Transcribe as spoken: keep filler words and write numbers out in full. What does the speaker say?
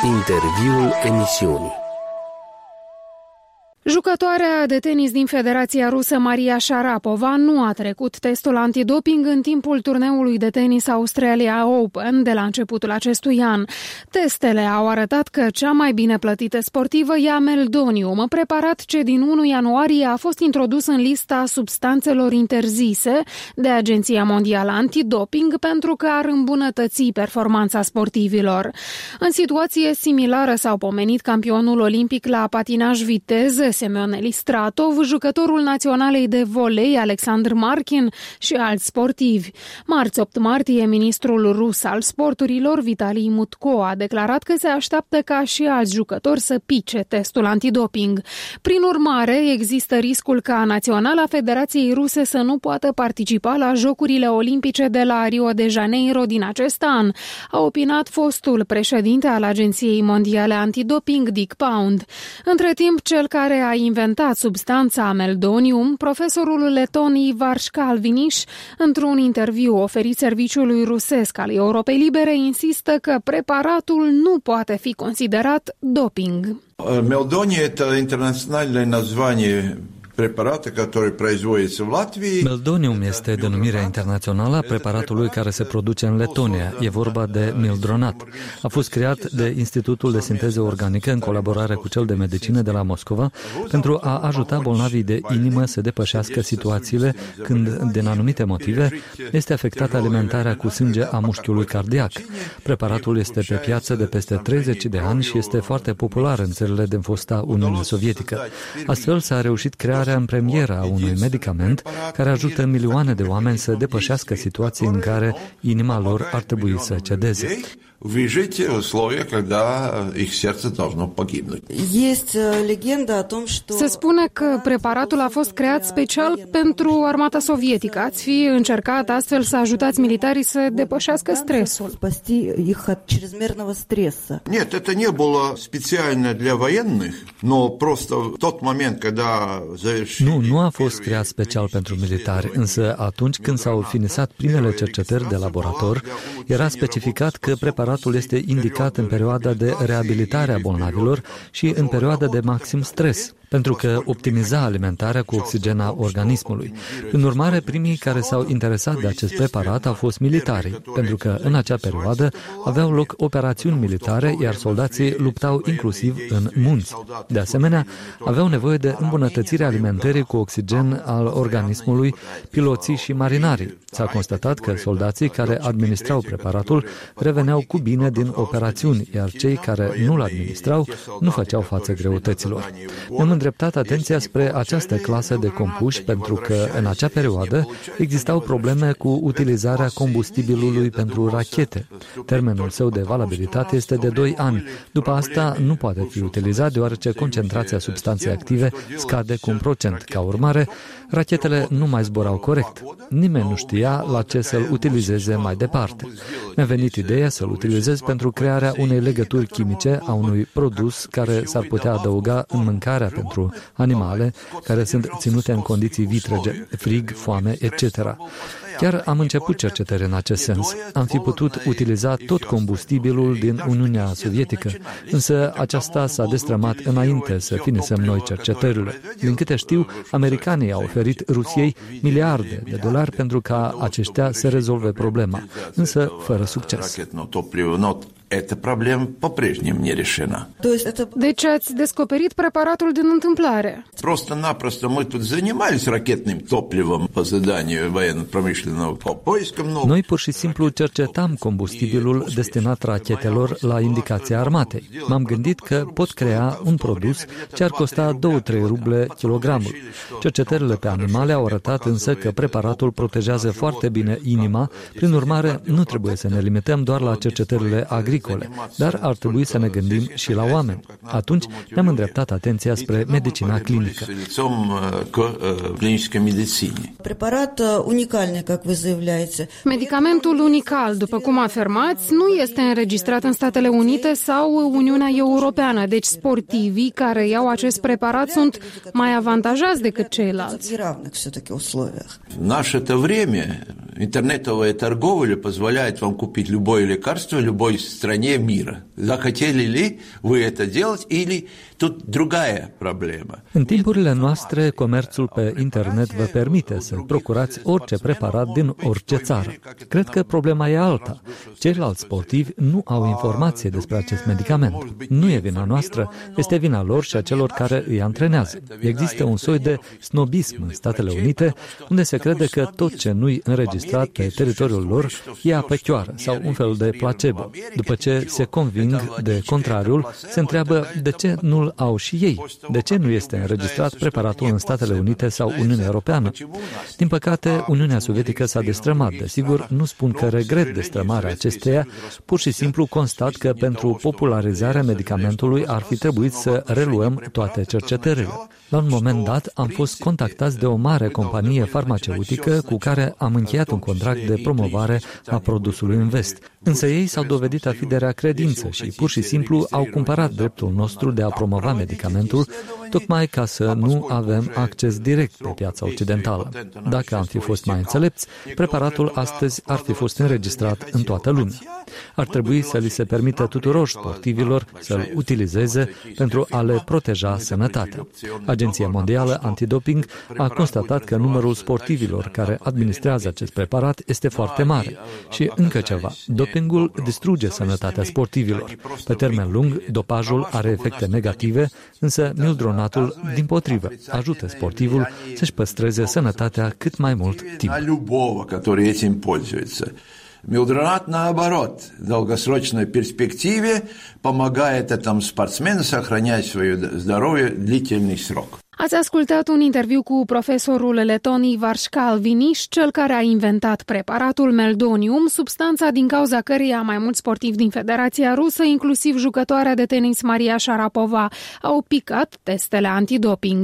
Interviul emisiunii. Jucătoarea de tenis din Federația Rusă, Maria Sharapova, nu a trecut testul antidoping în timpul turneului de tenis Australia Open de la începutul acestui an. Testele au arătat că cea mai bine plătită sportivă e meldonium, preparat ce din unu ianuarie a fost introdus în lista substanțelor interzise de Agenția Mondială Antidoping pentru că ar îmbunătăți performanța sportivilor. În situație similară s-au pomenit campionul olimpic la patinaj viteză, Semyon Elistratov, jucătorul naționalei de volei Alexandr Markin și alți sportivi. Marți opt martie, ministrul rus al sporturilor, Vitali Mutko, a declarat că se așteaptă ca și alți jucători să pice testul antidoping. Prin urmare, există riscul ca Naționala Federației Ruse să nu poată participa la Jocurile Olimpice de la Rio de Janeiro din acest an, a opinat fostul președinte al Agenției Mondiale Antidoping, Dick Pound. Între timp, cel care a inventat substanța meldonium, profesorul leton Ivar Shkalvinish, într-un interviu oferit serviciului rusesc al Europei Libere, insistă că preparatul nu poate fi considerat doping. Meldonium este internaționalul название preparate care производится в Латвии. Meldonium este denumirea internațională a preparatului care se produce în Letonia. E vorba de mildronat. A fost creat de Institutul de Sinteză Organică în colaborare cu cel de medicină de la Moscova pentru a ajuta bolnavii de inimă să depășească situațiile când, din anumite motive, este afectată alimentarea cu sânge a mușchiului cardiac. Preparatul este pe piață de peste treizeci de ani și este foarte popular în țările din fosta Uniune Sovietică. Astfel s-a reușit crearea în premieră a unui medicament care ajută milioane de oameni să depășească situații în care inima lor ar trebui să cedeze. Se spune că preparatul a fost creat special pentru armata sovietică. Ați fi încercat astfel să ajutați militarii să depășească stresul. Нет, это не было специально для военных, но просто в тот момент, когда завершили... Nu, nu a fost creat special pentru militari, însă atunci când s-au finisat primele cercetări de laborator, era specificat că preparatul este indicat în perioada de reabilitare a bolnavilor și în perioada de maxim stres, pentru că optimiza alimentarea cu oxigen a organismului. În urmare, primii care s-au interesat de acest preparat au fost militarii, pentru că în acea perioadă aveau loc operațiuni militare, iar soldații luptau inclusiv în munți. De asemenea, aveau nevoie de îmbunătățirea alimentării cu oxigen al organismului, piloții și marinarii. S-a constatat că soldații care administrau preparatul reveneau cu bine din operațiuni, iar cei care nu-l administrau nu făceau față greutăților. Ne-am îndreptat atenția spre această clasă de compuși pentru că în acea perioadă existau probleme cu utilizarea combustibilului pentru rachete. Termenul său de valabilitate este de doi ani. După asta nu poate fi utilizat deoarece concentrația substanței active scade cu un procent. Ca urmare, rachetele nu mai zborau corect. Nimeni nu știa la ce să-l utilizeze mai departe. Mi-a venit ideea să-l utilizez pentru crearea unei legături chimice a unui produs care s-ar putea adăuga în mâncarea pentru animale care sunt ținute în condiții vitrege, frig, foame, et cetera. Chiar am început cercetări în acest sens. Am fi putut utiliza tot combustibilul din Uniunea Sovietică, însă aceasta s-a destrămat înainte să finisem noi cercetările. Din câte știu, americanii au oferit Rusiei miliarde de dolari pentru ca aceștia să rezolve problema, însă fără succes. Эта проблема по-прежнему не решена. Deci ați descoperit preparatul din întâmplare. Просто-напросто мы тут занимались ракетным топливом по заданию военно-промышленного по поискам новых. Noi pur și simplu cercetam combustibilul destinat rachetelor la indicația armatei. M-am gândit că pot crea un produs ce ar costa două-trei ruble kilogramul. Cercetările pe animale au arătat însă că preparatul protejează foarte bine inima, prin urmare nu trebuie să ne limităm doar la cercetările agricole, dar ar trebui să ne gândim și la oameni. Atunci ne-am îndreptat atenția spre medicina clinică. Preparat unical, Medicamentul Unical, după cum afirmați, nu este înregistrat în Statele Unite sau Uniunea Europeană, deci sportivii care iau acest preparat sunt mai avantajați decât ceilalți. В наше-то время интернетовая торговля позволяет вам купить любое лекарство в любой стране мира. Захотели ли вы это делать или тут другая проблема? În timpurile noastre, comerțul pe internet vă permite să procurați orice preparat din orice țară. Cred că problema e alta. Ceilalți sportivi nu au informație despre acest medicament. Nu e vina noastră, este vina lor și a celor care îi antrenează. Există un soi de snobism în Statele Unite, unde se crede că tot ce nu-i înregistrat pe teritoriul lor e apăchioară sau un fel de placebo. După ce se conving de contrariul, se întreabă de ce nu-l au și ei. De ce nu este înregistrat preparatul în Statele Unite sau Uniunea Europeană? Din păcate, Uniunea Sovietică s-a destrămat. Desigur, nu spun că regret destrămarea acesteia, pur și simplu constat că pentru popularizarea medicamentului ar fi trebuit să reluăm toate cercetările. La un moment dat am fost contactați de o mare companie farmaceutică cu care am încheiat un contract de promovare a produsului în vest. Însă ei s-au dovedit a fi de rea credință și pur și simplu au cumpărat dreptul nostru de a promova medicamentul, tocmai ca să nu avem acces direct pe piața occidentală. Dacă am fi fost mai înțelepți, preparatul astăzi ar fi fost înregistrat în toată lumea. Ar trebui să li se permită tuturor sportivilor să-l utilizeze pentru a le proteja sănătatea. Agenția Mondială Antidoping a constatat că numărul sportivilor care administrează acest preparat este foarte mare. Și încă ceva, dopingul distruge sănătatea sportivilor. Pe termen lung, dopajul are efecte negative, însă mildronatul, dimpotrivă, ajută sportivul să-și păstreze sănătatea cât mai mult timp. Милдронат, наоборот, в долгосрочной перспективе помогает этому спортсмену сохранять свое здоровье длительный срок. Ați ascultat un interviu cu profesorul leton Ivar Škalvinis, cel care a inventat preparatul Meldonium, substanța din cauza căreia mai mulți sportivi din Federația Rusă, inclusiv jucătoarea de tenis Maria Sharapova, au picat testele antidoping.